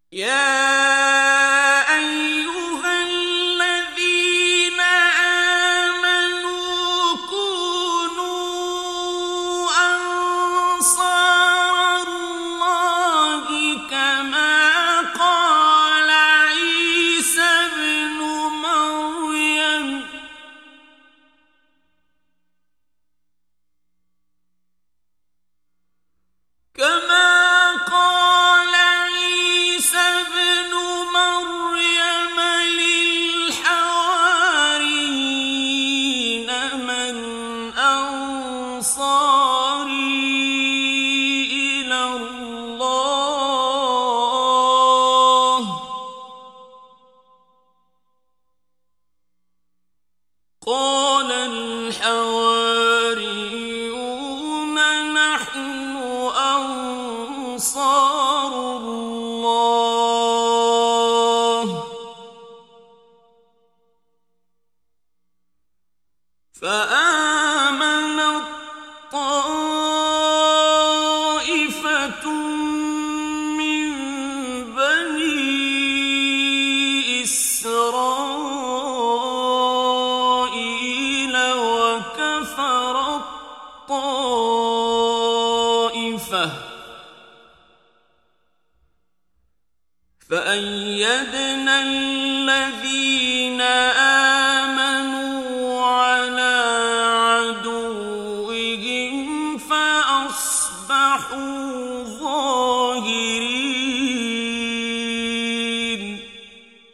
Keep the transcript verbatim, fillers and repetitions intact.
يا أيها الذين آمنوا كونوا أنصار الله كما قال عيسى ابن مريم كما قال عيسى ابن مريم للحواريين من أنصاري إلى الله قال الحواريون نحن أنصار الله فآمنت طائفة من بني إسرائيل وكفرت طائفة فأيدنا